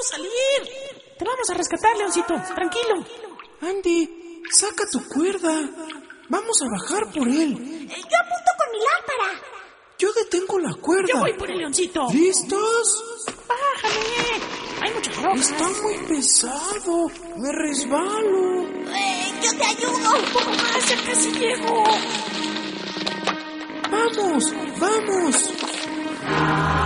puedo salir. Te vamos a rescatar, Leoncito. Tranquilo. Andy, saca tu cuerda. Vamos a bajar por él. Yo apunto con mi lámpara. Yo detengo la cuerda. Yo voy por el Leoncito. ¿Listos? Bájale. Hay muchas rocas. Está muy pesado. Me resbalo. Yo te ayudo. Un poco más, ya casi llego. ¡Vamos! ¡Vamos!